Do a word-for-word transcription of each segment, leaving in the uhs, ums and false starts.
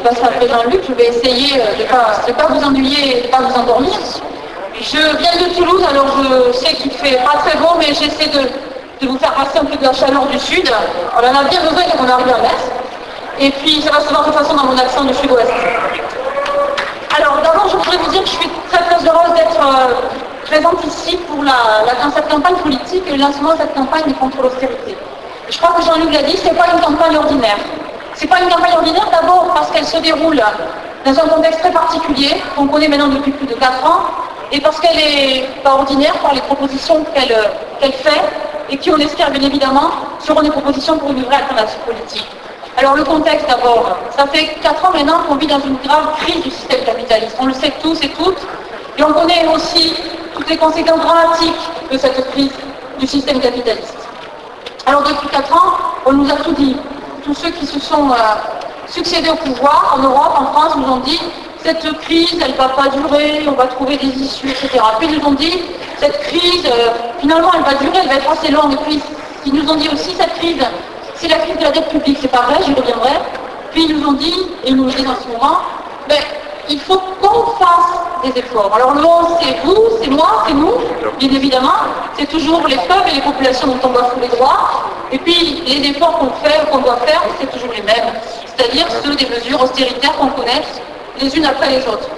passer après Jean-Luc, je vais essayer de ne pas, de pas vous ennuyer et de ne pas vous endormir. Je viens de Toulouse, alors je sais qu'il fait pas très beau, mais j'essaie de, de vous faire passer un peu de la chaleur du sud. On en a bien besoin quand on arrive à l'est. Et puis ça va se voir de toute façon dans mon accent du sud-ouest. Alors d'abord, je voudrais vous dire que je suis très très heureuse d'être euh, présente ici pour la, la, dans cette campagne politique et le lancement de cette campagne contre l'austérité. Je crois que Jean-Luc l'a dit, ce n'est pas une campagne ordinaire. Ce n'est pas une campagne ordinaire d'abord parce qu'elle se déroule dans un contexte très particulier, qu'on connaît maintenant depuis plus de quatre ans, et parce qu'elle n'est pas ordinaire par les propositions qu'elle qu'elle fait, et qui, on l'espère bien évidemment, seront des propositions pour une vraie alternative politique. Alors le contexte d'abord, ça fait quatre ans maintenant qu'on vit dans une grave crise du système capitaliste. On le sait tous et toutes, et on connaît aussi toutes les conséquences dramatiques de cette crise du système capitaliste. Alors depuis quatre ans, on nous a tout dit. Tous ceux qui se sont euh, succédés au pouvoir en Europe, en France, nous ont dit cette crise, elle ne va pas durer, on va trouver des issues, et cetera. Puis ils nous ont dit cette crise, euh, finalement, elle va durer, elle va être assez longue. Et puis ils nous ont dit aussi cette crise, c'est la crise de la dette publique, c'est pas vrai, j'y reviendrai. Puis ils nous ont dit, et ils nous le disent en ce moment, ben, il faut qu'on fasse des efforts. Alors le on, c'est vous, c'est moi, c'est nous, bien évidemment. C'est toujours les peuples et les populations dont on doit fouler les droits. Et puis les efforts qu'on fait, qu'on doit faire, c'est toujours les mêmes. C'est-à-dire ceux des mesures austéritaires qu'on connaît les unes après les autres.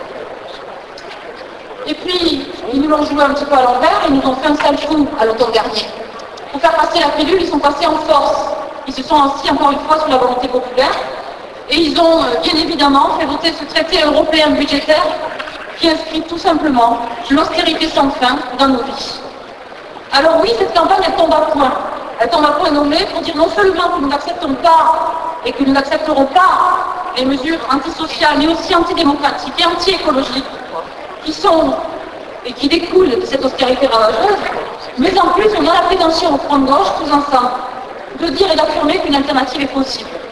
Et puis, ils nous l'ont joué un petit peu à l'envers, ils nous ont fait un sale coup à l'automne dernier. Pour faire passer la pilule, ils sont passés en force. Ils se sont assis encore une fois sur la volonté populaire. Et ils ont bien évidemment fait voter ce traité européen budgétaire qui inscrit tout simplement l'austérité sans fin dans nos vies. Alors oui, cette campagne, elle tombe à point. Elle tombe à point nommée pour dire non seulement que nous n'acceptons pas et que nous n'accepterons pas les mesures antisociales, mais aussi antidémocratiques et anti-écologiques qui sont et qui découlent de cette austérité ravageuse, mais en plus, on a la prétention au front de gauche, tous ensemble, de dire et d'affirmer qu'une alternative est possible.